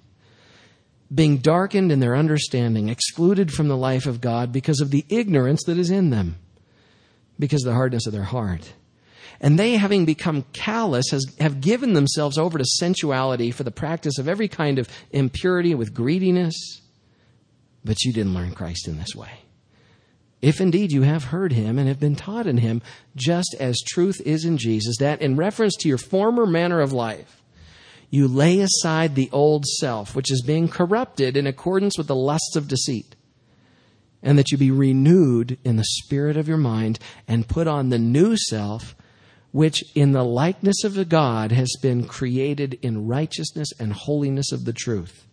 being darkened in their understanding, excluded from the life of God because of the ignorance that is in them, because of the hardness of their heart. And they, having become callous, has, have given themselves over to sensuality for the practice of every kind of impurity with greediness. But you didn't learn Christ in this way. If indeed you have heard him and have been taught in him, just as truth is in Jesus, that in reference to your former manner of life, you lay aside the old self, which is being corrupted in accordance with the lusts of deceit, and that you be renewed in the spirit of your mind and put on the new self, which in the likeness of the God has been created in righteousness and holiness of the truth.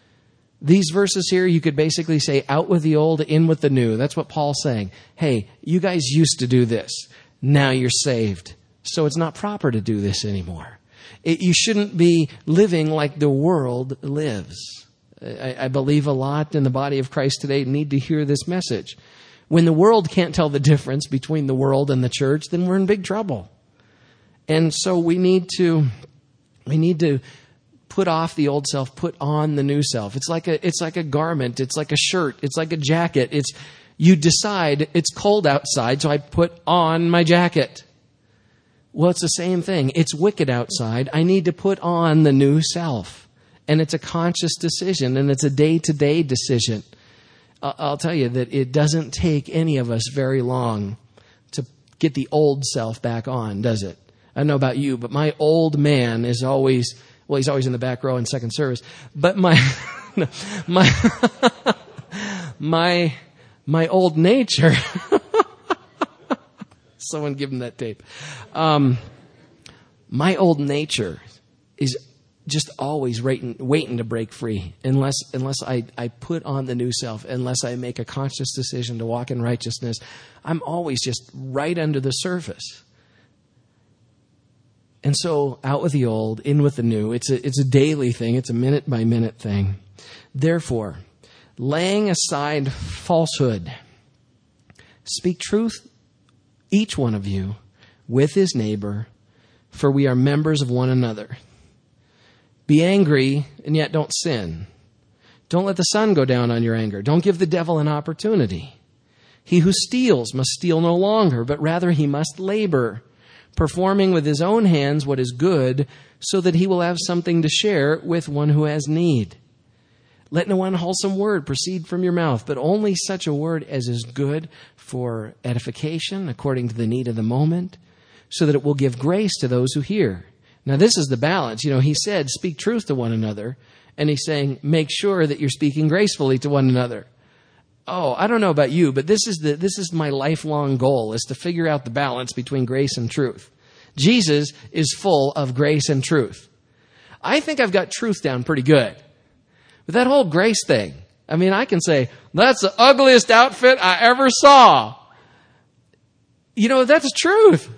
These verses here, you could basically say, out with the old, in with the new. That's what Paul's saying. Hey, you guys used to do this. Now you're saved. So it's not proper to do this anymore. It, you shouldn't be living like the world lives. I, I believe a lot in the body of Christ today need to hear this message. When the world can't tell the difference between the world and the church, then we're in big trouble. And so we need to, we need to put off the old self, put on the new self. It's like a, it's like a garment. It's like a shirt. It's like a jacket. It's, you decide it's cold outside, so I put on my jacket. Well, it's the same thing. It's wicked outside. I need to put on the new self. And it's a conscious decision, and it's a day-to-day decision. I'll tell you that it doesn't take any of us very long to get the old self back on, does it? I don't know about you, but my old man is always, well, he's always in the back row in second service. But my, my, my, my old nature, someone give him that tape. Um, my old nature is just always waiting, waiting to break free unless, unless I, I put on the new self, unless I make a conscious decision to walk in righteousness. I'm always just right under the surface. And so out with the old, in with the new. It's a, it's a daily thing. It's a minute by minute thing. Therefore, laying aside falsehood, speak truth, each one of you, with his neighbor, for we are members of one another. Be angry, and yet don't sin. Don't let the sun go down on your anger. Don't give the devil an opportunity. He who steals must steal no longer, but rather he must labor, performing with his own hands what is good, so that he will have something to share with one who has need. Let no unwholesome word proceed from your mouth, but only such a word as is good for edification, according to the need of the moment, so that it will give grace to those who hear. Now, this is the balance. You know, he said, speak truth to one another. And he's saying, make sure that you're speaking gracefully to one another. Oh, I don't know about you, but this is the this is my lifelong goal, is to figure out the balance between grace and truth. Jesus is full of grace and truth. I think I've got truth down pretty good. But that whole grace thing, I mean, I can say, that's the ugliest outfit I ever saw. You know, that's truth.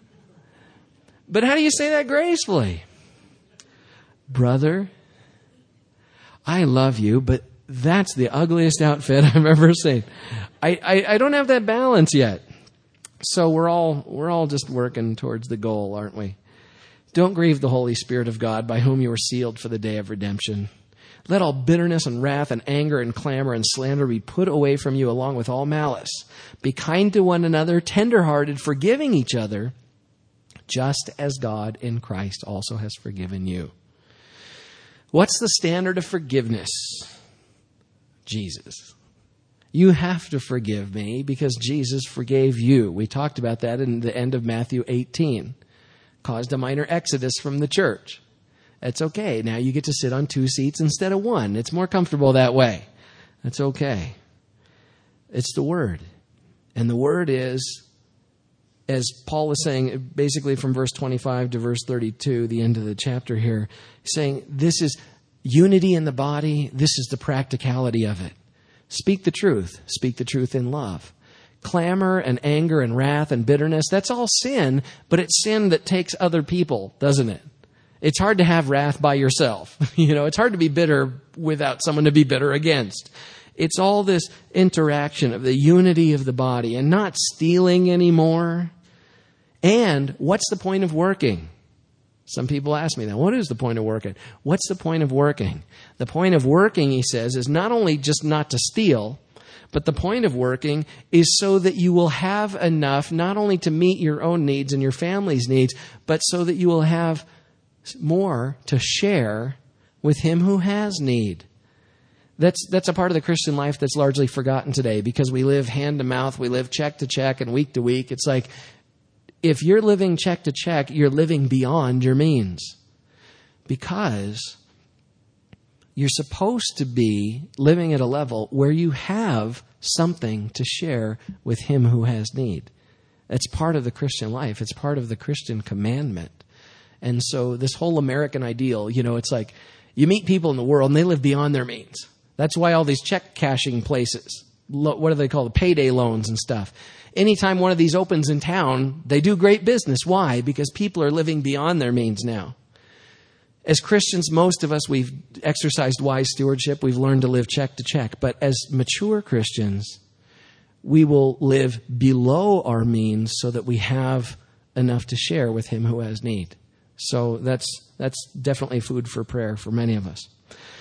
But how do you say that gracefully? Brother, I love you, but that's the ugliest outfit I've ever seen. I, I, I don't have that balance yet. So we're all we're all just working towards the goal, aren't we? Don't grieve the Holy Spirit of God, by whom you were sealed for the day of redemption. Let all bitterness and wrath and anger and clamor and slander be put away from you, along with all malice. Be kind to one another, tenderhearted, forgiving each other, just as God in Christ also has forgiven you. What's the standard of forgiveness? Jesus. You have to forgive me because Jesus forgave you. We talked about that in the end of Matthew eighteen. Caused a minor exodus from the church. That's okay. Now you get to sit on two seats instead of one. It's more comfortable that way. That's okay. It's the Word. And the Word is, as Paul is saying, basically from verse twenty-five to verse thirty-two, the end of the chapter here, saying this is unity in the body. This is the practicality of it. Speak the truth. Speak the truth in love. clamor and anger and wrath and bitterness, that's all sin, but it's sin that takes other people, doesn't it? It's hard to have wrath by yourself. You know, it's hard to be bitter without someone to be bitter against. It's all this interaction of the unity of the body and not stealing anymore. And what's the point of working? Some people ask me that. What is the point of working? What's the point of working? The point of working, he says, is not only just not to steal, but the point of working is so that you will have enough not only to meet your own needs and your family's needs, but so that you will have more to share with him who has need. That's that's a part of the Christian life that's largely forgotten today because we live hand to mouth, we live check to check and week to week. It's like if you're living check to check, you're living beyond your means because you're supposed to be living at a level where you have something to share with him who has need. It's part of the Christian life. It's part of the Christian commandment. And so this whole American ideal, you know, it's like you meet people in the world and they live beyond their means. That's why all these check cashing places, what do they call it, payday loans and stuff. Anytime one of these opens in town, they do great business. Why? Because people are living beyond their means now. As Christians, most of us, we've exercised wise stewardship. We've learned to live check to check. But as mature Christians, we will live below our means so that we have enough to share with him who has need. So that's that's definitely food for prayer for many of us.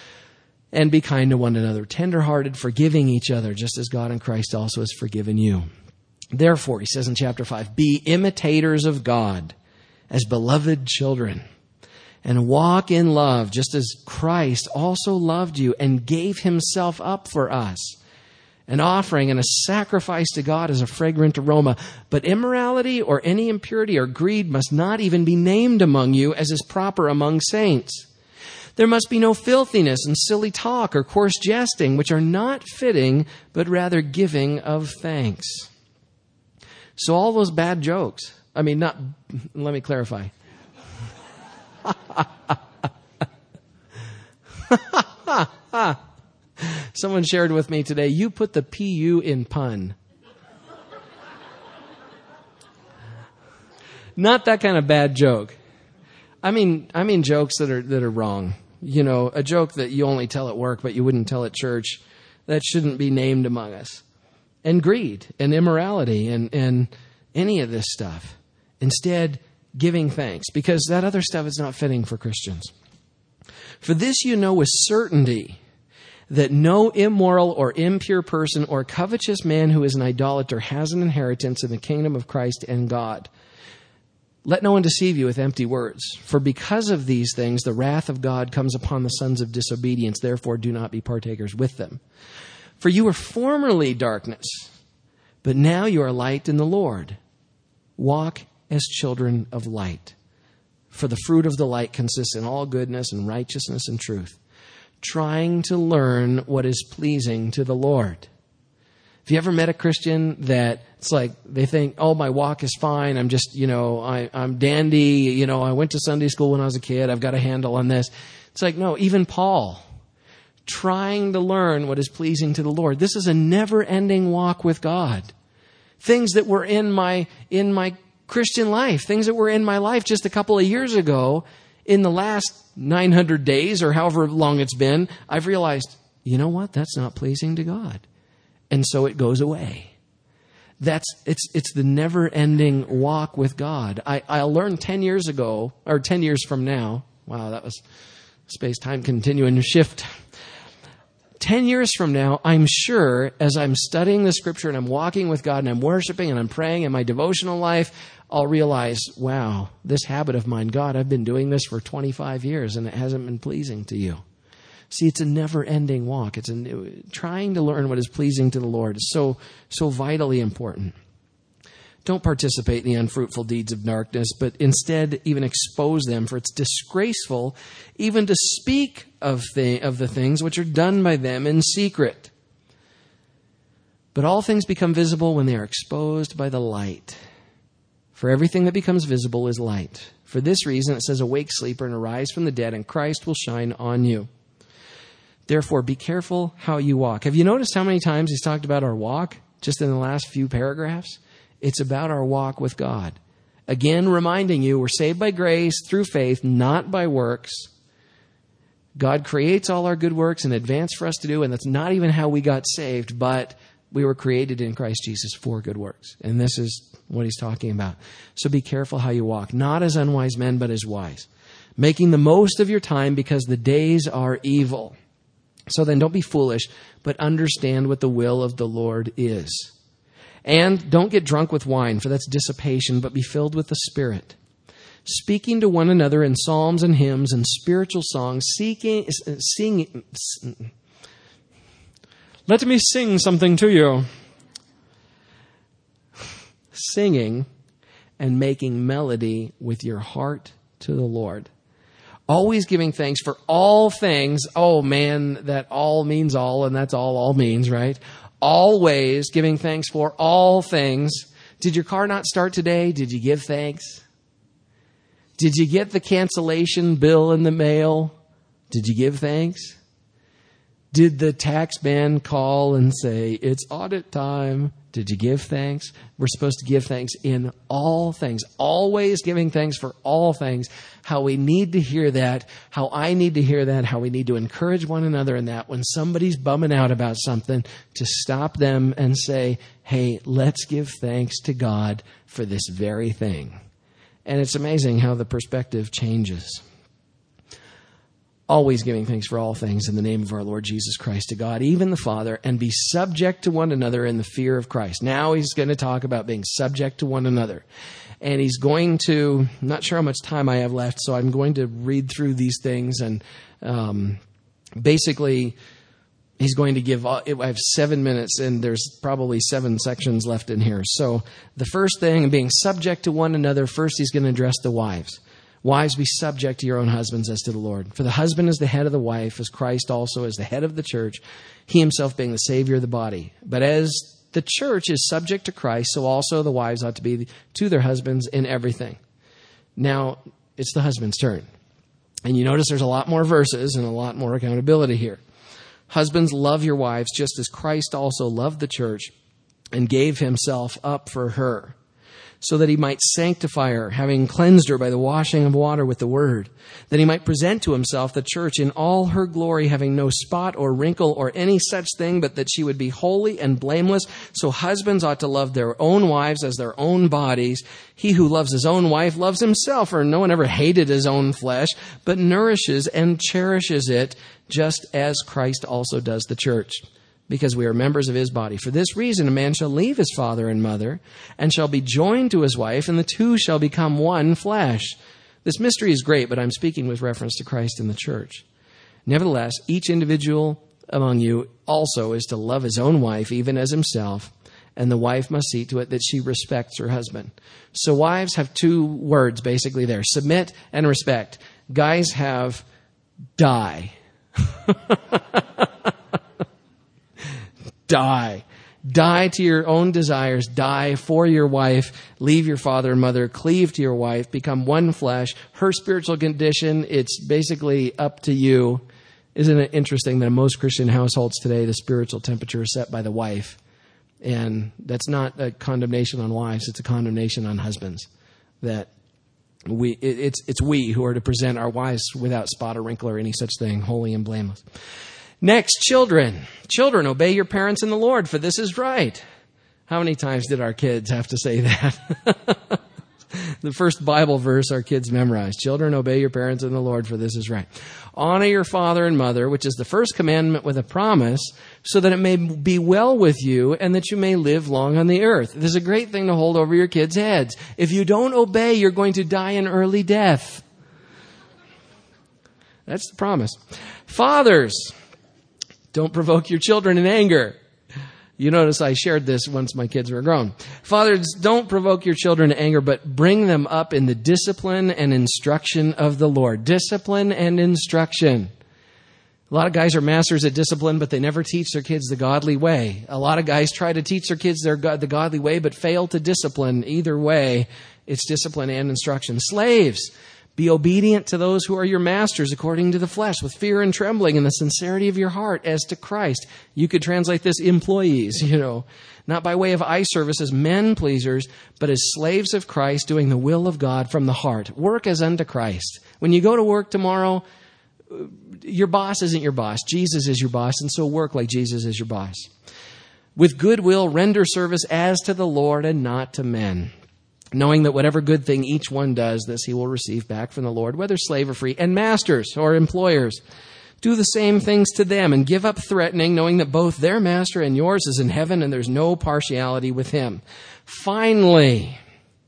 And be kind to one another, tenderhearted, forgiving each other, just as God in Christ also has forgiven you. Therefore, he says in chapter five, be imitators of God as beloved children, and walk in love, just as Christ also loved you and gave himself up for us, an offering and a sacrifice to God as a fragrant aroma. But immorality or any impurity or greed must not even be named among you, as is proper among saints. There must be no filthiness and silly talk or coarse jesting, which are not fitting, but rather giving of thanks. So all those bad jokes, I mean, not, let me clarify. Someone shared with me today, you put the P U in pun. Not that kind of bad joke. I mean, I mean jokes that are that are wrong. You know, a joke that you only tell at work, but you wouldn't tell at church. That shouldn't be named among us. And greed and immorality and, and any of this stuff. Instead, giving thanks, because that other stuff is not fitting for Christians. For this you know with certainty, that no immoral or impure person or covetous man who is an idolater has an inheritance in the kingdom of Christ and God. Let no one deceive you with empty words. For because of these things, the wrath of God comes upon the sons of disobedience. Therefore, do not be partakers with them. For you were formerly darkness, but now you are light in the Lord. Walk as children of light. For the fruit of the light consists in all goodness and righteousness and truth, trying to learn what is pleasing to the Lord. Have you ever met a Christian that it's like they think, oh, my walk is fine. I'm just, you know, I, I'm dandy. You know, I went to Sunday school when I was a kid. I've got a handle on this. It's like, no, even Paul, trying to learn what is pleasing to the Lord. This is a never-ending walk with God. Things that were in my in my Christian life, things that were in my life just a couple of years ago, in the last nine hundred days or however long it's been, I've realized, you know what? That's not pleasing to God. And so it goes away. That's it's it's the never-ending walk with God. I, I learned ten years ago, or ten years from now. Wow, that was space-time continuing to shift. Ten years from now, I'm sure, as I'm studying the Scripture and I'm walking with God and I'm worshiping and I'm praying in my devotional life, I'll realize, wow, this habit of mine, God, I've been doing this for twenty-five years and it hasn't been pleasing to you. See, it's a never-ending walk. It's a, trying to learn what is pleasing to the Lord is so, so vitally important. Don't participate in the unfruitful deeds of darkness, but instead even expose them, for it's disgraceful even to speak of, the, of the things which are done by them in secret. But all things become visible when they are exposed by the light. For everything that becomes visible is light. For this reason it says, awake, sleeper, and arise from the dead, and Christ will shine on you. Therefore, be careful how you walk. Have you noticed how many times he's talked about our walk? just in the last few paragraphs? It's about our walk with God. Again, reminding you, we're saved by grace through faith, not by works. God creates all our good works in advance for us to do, and that's not even how we got saved, but we were created in Christ Jesus for good works. And this is what he's talking about. So be careful how you walk, not as unwise men, but as wise, making the most of your time because the days are evil. So then don't be foolish, but understand what the will of the Lord is. And don't get drunk with wine, for that's dissipation, but be filled with the Spirit, speaking to one another in psalms and hymns and spiritual songs, seeking, singing. Let me sing something to you. Singing and making melody with your heart to the Lord. Always giving thanks for all things. Oh man, that all means all, and that's all all means, right? Always giving thanks for all things. Did your car not start today? Did you give thanks? Did you get the cancellation bill in the mail? Did you give thanks? Did the tax man call and say, it's audit time? Did you give thanks? We're supposed to give thanks in all things. Always giving thanks for all things. How we need to hear that. How I need to hear that. How we need to encourage one another in that. When somebody's bumming out about something, to stop them and say, hey, let's give thanks to God for this very thing. And it's amazing how the perspective changes. Always giving thanks for all things in the name of our Lord Jesus Christ to God, even the Father, and be subject to one another in the fear of Christ. Now he's going to talk about being subject to one another. And he's going to, I'm not sure how much time I have left, so I'm going to read through these things. And um, basically, he's going to give, I have seven minutes, and there's probably seven sections left in here. So the first thing, being subject to one another, first he's going to address the wives. Wives, be subject to your own husbands as to the Lord. For the husband is the head of the wife, as Christ also is the head of the church, he himself being the Savior of the body. But as the church is subject to Christ, so also the wives ought to be to their husbands in everything. Now, it's the husband's turn. And you notice there's a lot more verses and a lot more accountability here. Husbands, love your wives, just as Christ also loved the church and gave himself up for her, so that he might sanctify her, having cleansed her by the washing of water with the word, that he might present to himself the church in all her glory, having no spot or wrinkle or any such thing, but that she would be holy and blameless. So husbands ought to love their own wives as their own bodies. He who loves his own wife loves himself, for no one ever hated his own flesh, but nourishes and cherishes it, just as Christ also does the church, because we are members of his body. For this reason, a man shall leave his father and mother and shall be joined to his wife, and the two shall become one flesh. This mystery is great, but I'm speaking with reference to Christ and the church. Nevertheless, each individual among you also is to love his own wife, even as himself, and the wife must see to it that she respects her husband. So wives have two words basically there, submit and respect. Guys have die. Die. Die to your own desires. Die for your wife. Leave your father and mother. Cleave to your wife. Become one flesh. Her spiritual condition, it's basically up to you. Isn't it interesting that in most Christian households today, the spiritual temperature is set by the wife? And that's not a condemnation on wives. It's a condemnation on husbands. That we, it, it's, it's we who are to present our wives without spot or wrinkle or any such thing, holy and blameless. Next, children. Children, obey your parents in the Lord, for this is right. How many times did our kids have to say that? The first Bible verse our kids memorized. Children, obey your parents in the Lord, for this is right. Honor your father and mother, which is the first commandment with a promise, so that it may be well with you and that you may live long on the earth. This is a great thing to hold over your kids' heads. If you don't obey, you're going to die an early death. That's the promise. Fathers, don't provoke your children in anger. You notice I shared this once my kids were grown. Fathers, don't provoke your children to anger, but bring them up in the discipline and instruction of the Lord. Discipline and instruction. A lot of guys are masters at discipline, but they never teach their kids the godly way. A lot of guys try to teach their kids their the godly way, but fail to discipline. Either way, it's discipline and instruction. Slaves, Be obedient to those who are your masters according to the flesh, with fear and trembling and the sincerity of your heart as to Christ. You could translate this employees, you know, not by way of eye service as men pleasers, but as slaves of Christ, doing the will of God from the heart. Work as unto Christ. When you go to work tomorrow, your boss isn't your boss. Jesus is your boss, and so work like Jesus is your boss. With goodwill, render service as to the Lord and not to men, knowing that whatever good thing each one does, this he will receive back from the Lord, whether slave or free. And masters or employers, do the same things to them and give up threatening, knowing that both their master and yours is in heaven and there's no partiality with him. Finally,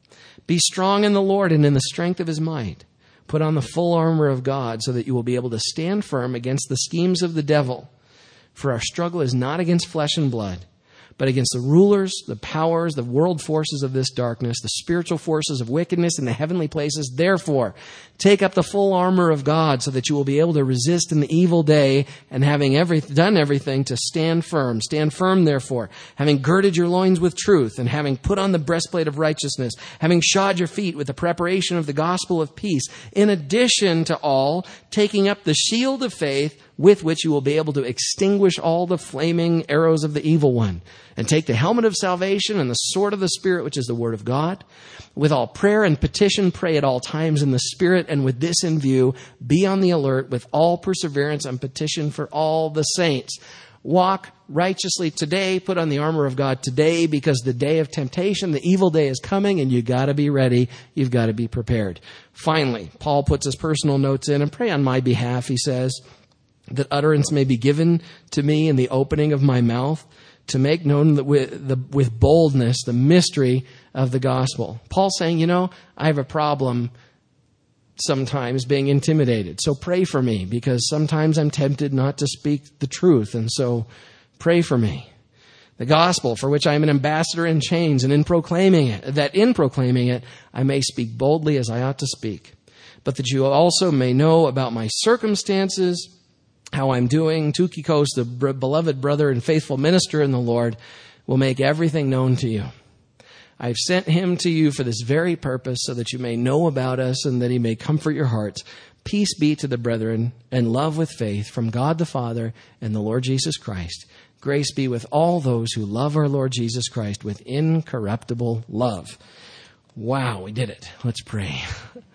be strong in the Lord and in the strength of his might. Put on the full armor of God so that you will be able to stand firm against the schemes of the devil. For our struggle is not against flesh and blood, but against the rulers, the powers, the world forces of this darkness, the spiritual forces of wickedness in the heavenly places. Therefore, take up the full armor of God so that you will be able to resist in the evil day, and having every, done everything, to stand firm. Stand firm, therefore, having girded your loins with truth, and having put on the breastplate of righteousness, having shod your feet with the preparation of the gospel of peace. In addition to all, taking up the shield of faith, with which you will be able to extinguish all the flaming arrows of the evil one. And take the helmet of salvation and the sword of the Spirit, which is the word of God. With all prayer and petition, pray at all times in the Spirit, and with this in view, be on the alert with all perseverance and petition for all the saints. Walk righteously today, put on the armor of God today, because the day of temptation, the evil day is coming, and you gotta be ready. You've got to be prepared. Finally, Paul puts his personal notes in, and pray on my behalf, he says, that utterance may be given to me in the opening of my mouth, to make known that with, the, with boldness the mystery of the gospel. Paul's saying, you know, I have a problem sometimes being intimidated. So pray for me, because sometimes I'm tempted not to speak the truth. And so pray for me. The gospel, for which I am an ambassador in chains, and in proclaiming it, that in proclaiming it, I may speak boldly as I ought to speak. But that you also may know about my circumstances, how I'm doing. Tychicus, the beloved brother and faithful minister in the Lord, will make everything known to you. I've sent him to you for this very purpose, so that you may know about us and that he may comfort your hearts. Peace be to the brethren, and love with faith from God the Father and the Lord Jesus Christ. Grace be with all those who love our Lord Jesus Christ with incorruptible love. Wow, we did it. Let's pray.